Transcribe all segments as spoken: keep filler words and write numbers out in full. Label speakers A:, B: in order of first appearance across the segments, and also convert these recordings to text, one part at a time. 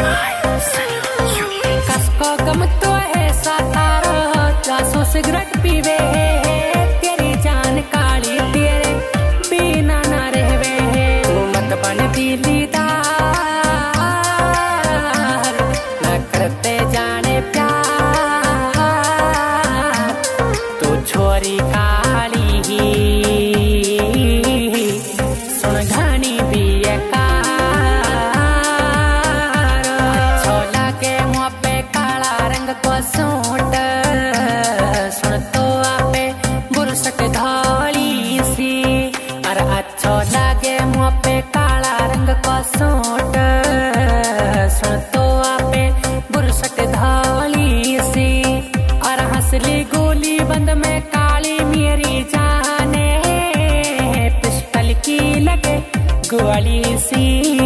A: कसको गम तो है सातारो चासो सिगरेट पीवे तेरी जान काली तेरे बिना ना रहवे तू मत बन दिलीदार न करते जाने प्यार तू छोरी काली सुन घनी भी सूट सुन तो आपे बुरसट धौली सी और अच्छो लागे मुँह पे काला रंग को सूट सुन तो आपे बुरसट धौली सी और हंसली गोली बंद में काली मेरी जाने पिस्टल की लगे गोली सी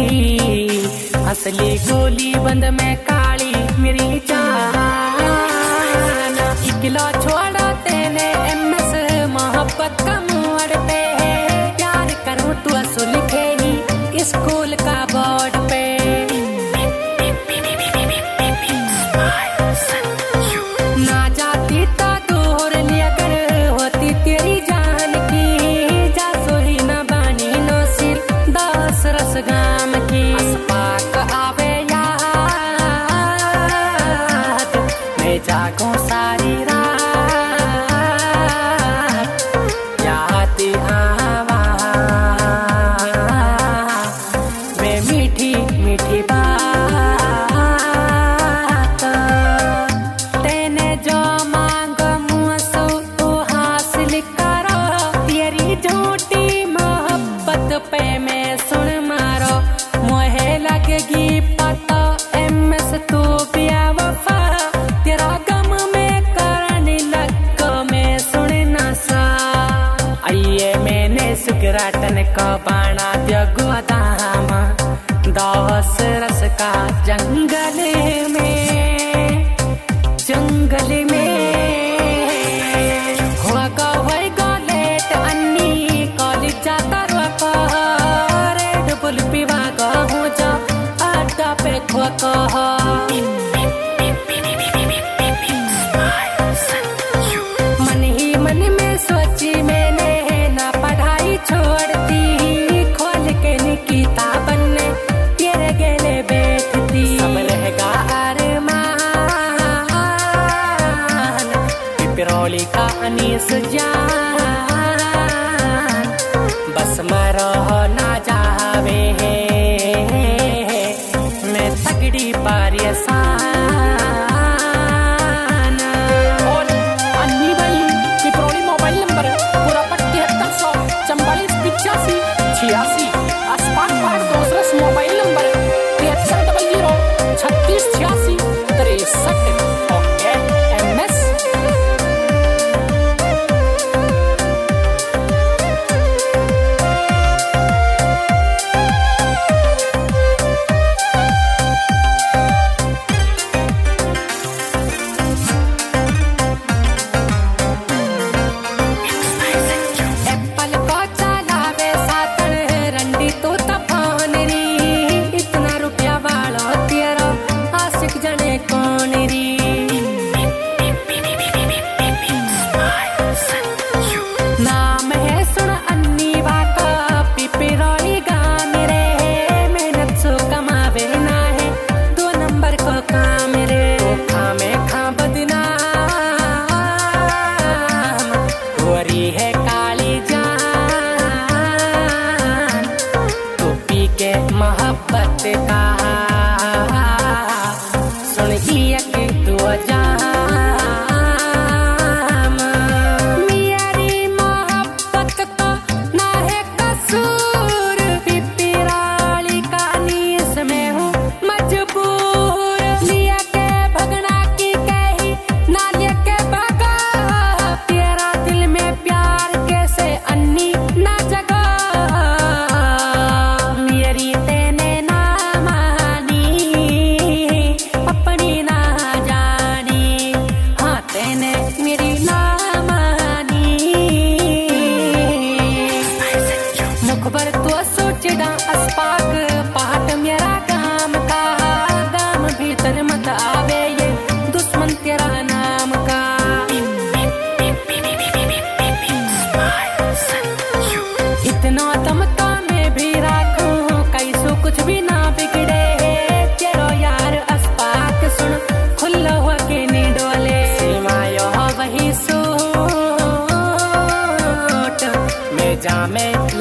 A: हंसली गोली बंद में काली मेरी जान किलो छोड़ो तेने एमएस मोहब्बत का मोड़ पे प्यार करूं तू असु लिखे ही स्कूल का बोर्ड पे ना जाती तो दूर लिया कर होती तेरी जान की जासो ही न बानी नो सिर दस रस गाम की अस्पाक आवे याद मैं जागूं सारी पे मैं सुन मारो मोहे लगेगी पता एमएस तू पिया वफा तेरा गम में करने लग मैं सुन ना सा आइए मैंने सुगराटन को बाणा दियो गोदाम दस रस का जंगल में जंगल में हुआ को हुआ को लेट अन्नी कॉलेज जाता पिवा कहूँ जा आटा पे खो कह मन ही मन में सोची मैंने ना पढ़ाई छोड़ती खोल के निकिता बनने तेरे गेले बैठती सब रहेगा अरमान पिपरोली का अनीस जान बस मरो ना जावे मैं तगड़ी पारियसान और अन्नी भाई पिपरोली मोबाइल नंबर पूरा तिहत्तर सौ चंबालीस पिचासी छियासी आसपास पाठ दोसरस मोबाइल नंबर तिहत्तर डबल जीरो छत्तीस छियासी तिरसठ ओके एमएस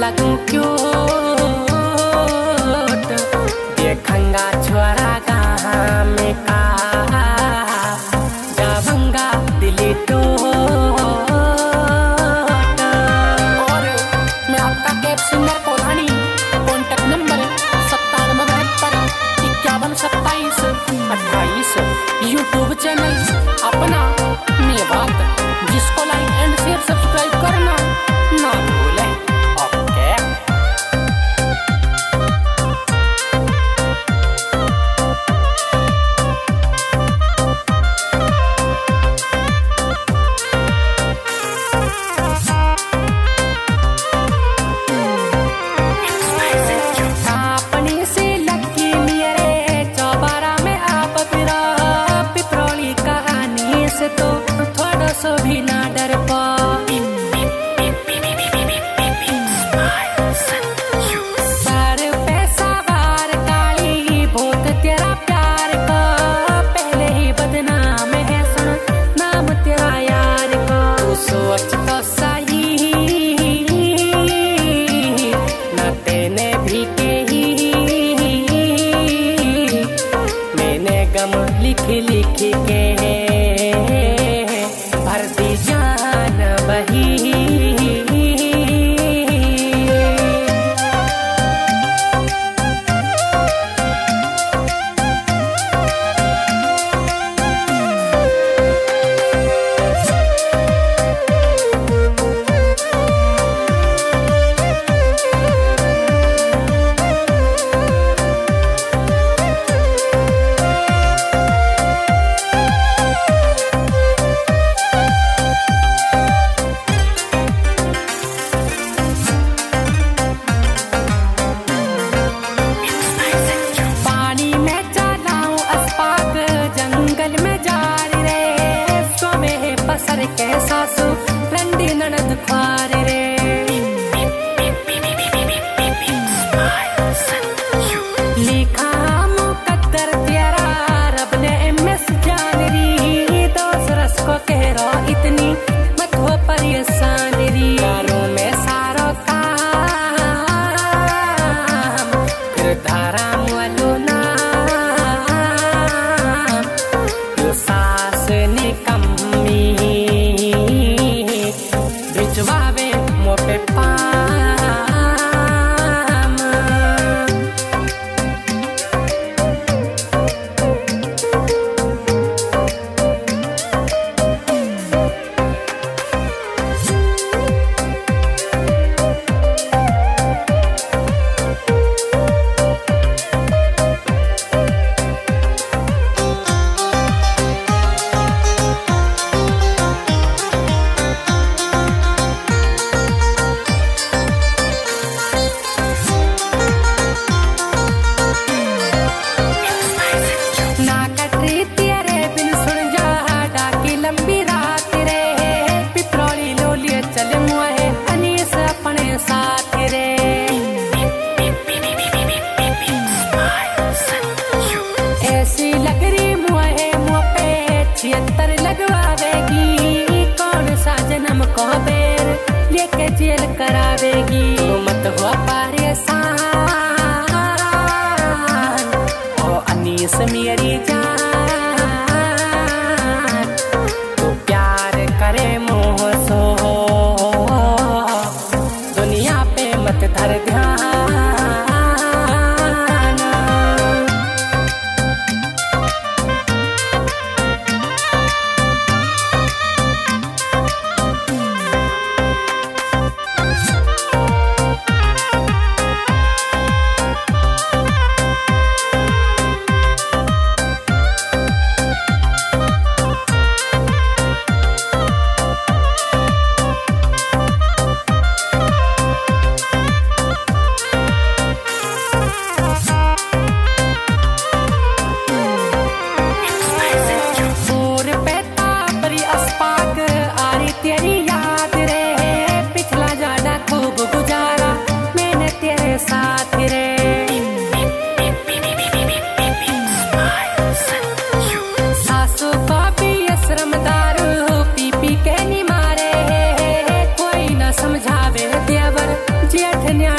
A: लागू क्यों देखंगा छोरा कहाँ में का जावंगा दिली तो। और मैं आपका कैब सिंगर कोल्हानी, कॉन्टेक्ट नंबर सत्तानवे बहत्तर इक्यावन सत्ताईस अट्ठाईस। यूट्यूब चैनल अपना मेवात, जिसको लाइक एंड शेयर सब्सक्राइब करना ना भूलें। ओके तो थोड़ा सो भी ना डर पा। सर पे सवार काली भूत तेरा प्यार का, पहले ही बदनाम है सुन नाम तेरा यार का। तू सोच तो सही न तेने भी कही, मैंने गम लिख लिख के भर दी जान बही। सर कैसा सो रंडी ननद ख्वार रे, लिखा मुकद्दर तेरा रब ने एमएस जान री। दोस्त रस को कह रो इतनी मत हो परेशान री। करूं मैं सारो काम फिर धारा मुअलो ना, यो सास निकम्मी भिजवावे मोटे पाम। छिहत्तर लगवावेगी कौन सा जन्म को बेर लेके जेल करावेगी। तो मत हो परेशान ओ अनीस मेरी जान, तो प्यार करे मोह सो दुनिया पे मत धर ध्यान। समझावे देवर जेठ ने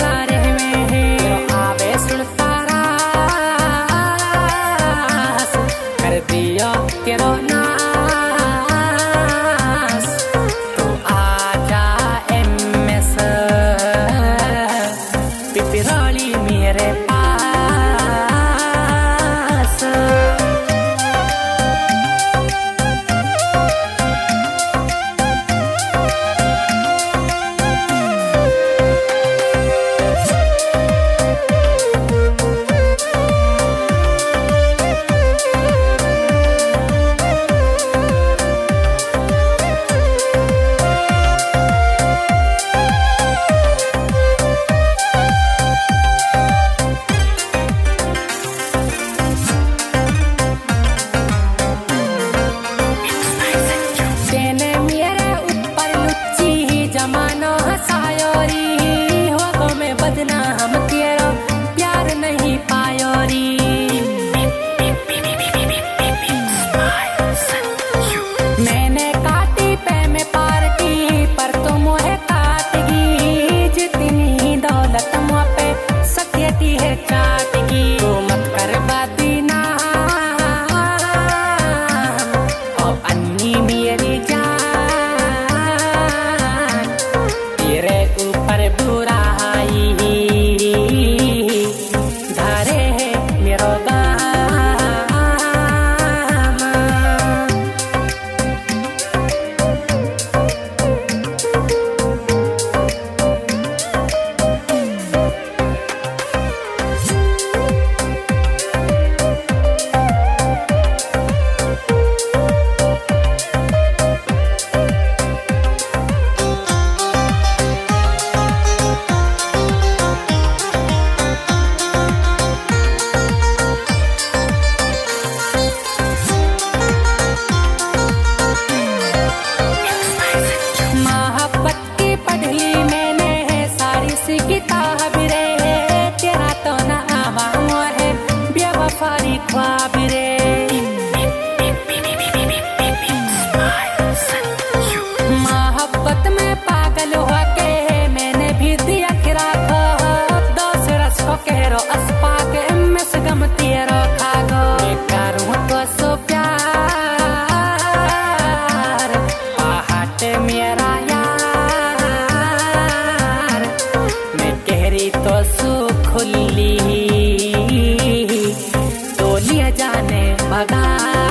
A: जाने भगा